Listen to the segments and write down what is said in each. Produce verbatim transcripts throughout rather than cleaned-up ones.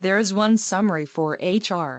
There is one summary for H R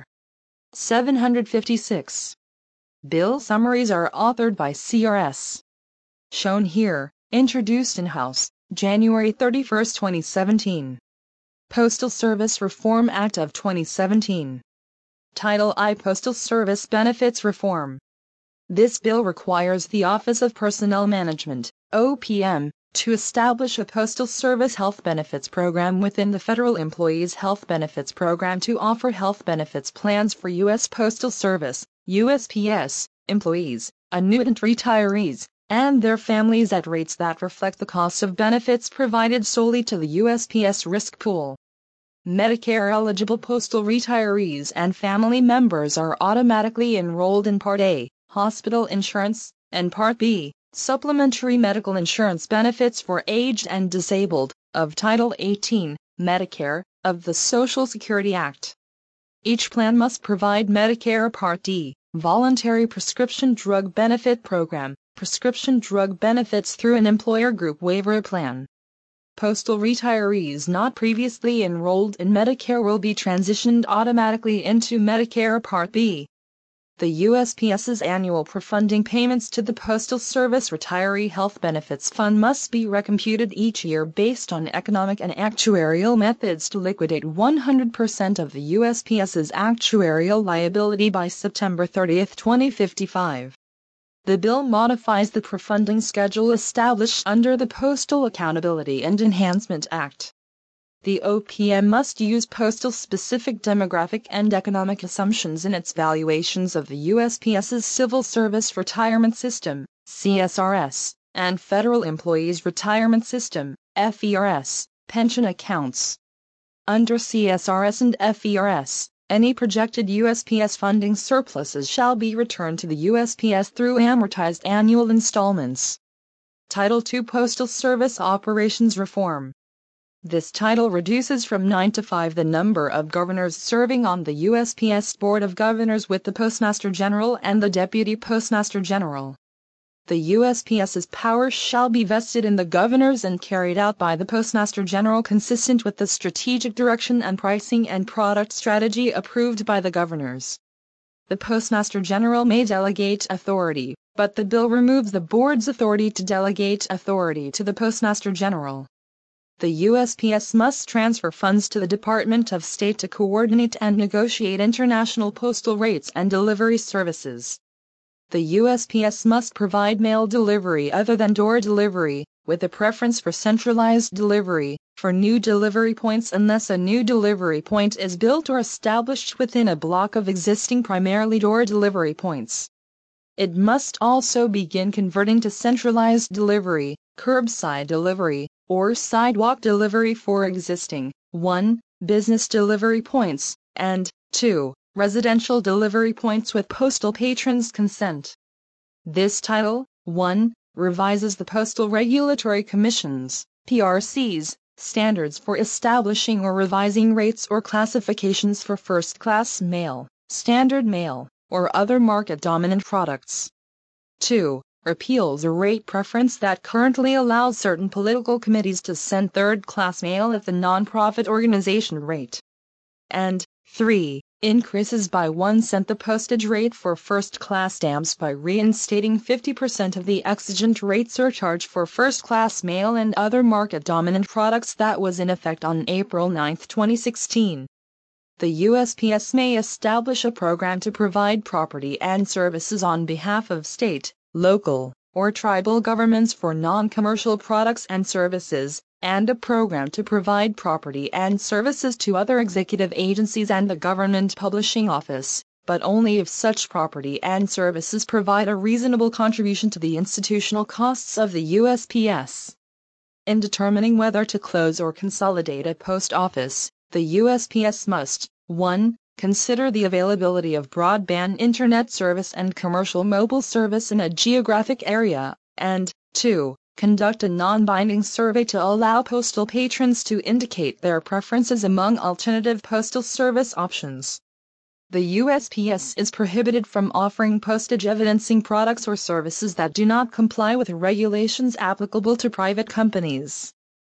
seven fifty-six. Bill summaries are authored by C R S. Shown here, introduced in House, January thirty-first, twenty seventeen. Postal Service Reform Act of twenty seventeen. Title I. Postal Service Benefits Reform. This bill requires the Office of Personnel Management, O P M, to establish a Postal Service health benefits program within the Federal Employees Health Benefits Program to offer health benefits plans for U S Postal Service, U S P S, employees, annuitant retirees, and their families at rates that reflect the cost of benefits provided solely to the U S P S risk pool. Medicare-eligible postal retirees and family members are automatically enrolled in Part A, hospital insurance, and Part B, supplementary medical insurance benefits for aged and disabled, of Title eighteen, Medicare, of the Social Security Act. Each plan must provide Medicare Part D, voluntary prescription drug benefit program, prescription drug benefits through an employer group waiver plan. Postal retirees not previously enrolled in Medicare will be transitioned automatically into Medicare Part B. The U S P S's annual pre-funding payments to the Postal Service Retiree Health Benefits Fund must be recomputed each year based on economic and actuarial methods to liquidate one hundred percent of the U S P S's actuarial liability by September thirtieth, twenty fifty-five. The bill modifies the pre-funding schedule established under the Postal Accountability and Enhancement Act. The O P M must use postal-specific demographic and economic assumptions in its valuations of the U S P S's Civil Service Retirement System, C S R S, and Federal Employees Retirement System, F E R S, pension accounts. Under C S R S and F E R S, any projected U S P S funding surpluses shall be returned to the U S P S through amortized annual installments. Title two. Postal Service Operations Reform. This title reduces from nine to five the number of governors serving on the U S P S Board of Governors with the Postmaster General and the Deputy Postmaster General. The U S P S's powers shall be vested in the governors and carried out by the Postmaster General consistent with the strategic direction and pricing and product strategy approved by the governors. The Postmaster General may delegate authority, but the bill removes the board's authority to delegate authority to the Postmaster General. The U S P S must transfer funds to the Department of State to coordinate and negotiate international postal rates and delivery services. The U S P S must provide mail delivery other than door delivery, with a preference for centralized delivery, for new delivery points unless a new delivery point is built or established within a block of existing primarily door delivery points. It must also begin converting to centralized delivery, curbside delivery, or sidewalk delivery for existing one. Business delivery points, and two. Residential delivery points with postal patrons' consent. This Title one revises the Postal Regulatory Commission's P R C's standards for establishing or revising rates or classifications for first-class mail, standard mail, or other market-dominant products. two. Repeals a rate preference that currently allows certain political committees to send third-class mail at the nonprofit organization rate. And three. Increases by one cent the postage rate for first-class stamps by reinstating fifty percent of the exigent rate surcharge for first-class mail and other market-dominant products that was in effect on April ninth, twenty sixteen. The U S P S may establish a program to provide property and services on behalf of state, local, or tribal governments for non-commercial products and services, and a program to provide property and services to other executive agencies and the Government Publishing Office, but only if such property and services provide a reasonable contribution to the institutional costs of the U S P S. In determining whether to close or consolidate a post office, the U S P S must one. Consider the availability of broadband internet service and commercial mobile service in a geographic area, and two. Conduct a non-binding survey to allow postal patrons to indicate their preferences among alternative postal service options. The U S P S is prohibited from offering postage evidencing products or services that do not comply with regulations applicable to private companies.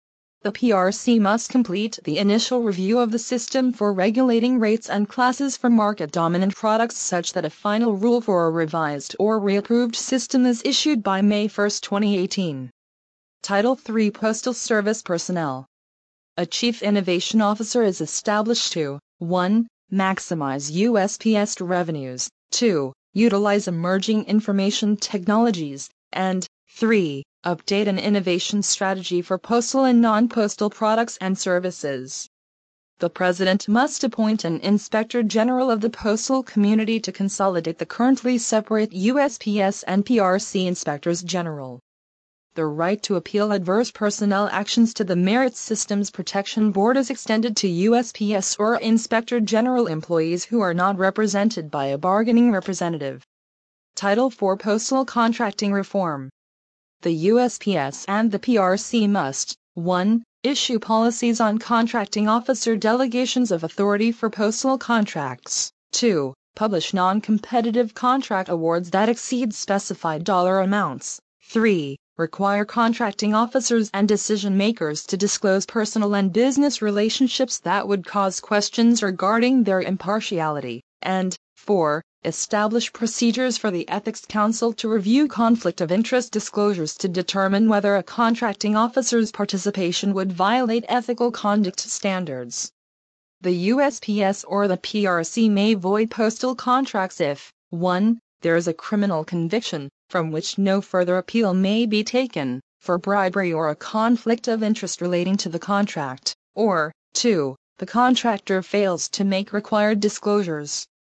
The P R C must complete the initial review of the system for regulating rates and classes for market-dominant products such that a final rule for a revised or reapproved system is issued by May first, twenty eighteen. Title three Postal Service Personnel. A Chief Innovation Officer is established to one Maximize U S P S revenues, two Utilize emerging information technologies, and three Update an innovation strategy for postal and non-postal products and services. The President must appoint an Inspector General of the postal community to consolidate the currently separate U S P S and P R C Inspectors General. The right to appeal adverse personnel actions to the Merit Systems Protection Board is extended to U S P S or Inspector General employees who are not represented by a bargaining representative. Title four Postal Contracting Reform. The U S P S and the P R C must one Issue policies on contracting officer delegations of authority for postal contracts, two Publish non-competitive contract awards that exceed specified dollar amounts, three Require contracting officers and decision-makers to disclose personal and business relationships that would cause questions regarding their impartiality, and four Establish procedures for the Ethics Council to review conflict of interest disclosures to determine whether a contracting officer's participation would violate ethical conduct standards. The U S P S or the P R C may void postal contracts if one There is a criminal conviction, from which no further appeal may be taken, for bribery or a conflict of interest relating to the contract, or two The contractor fails to make required disclosures.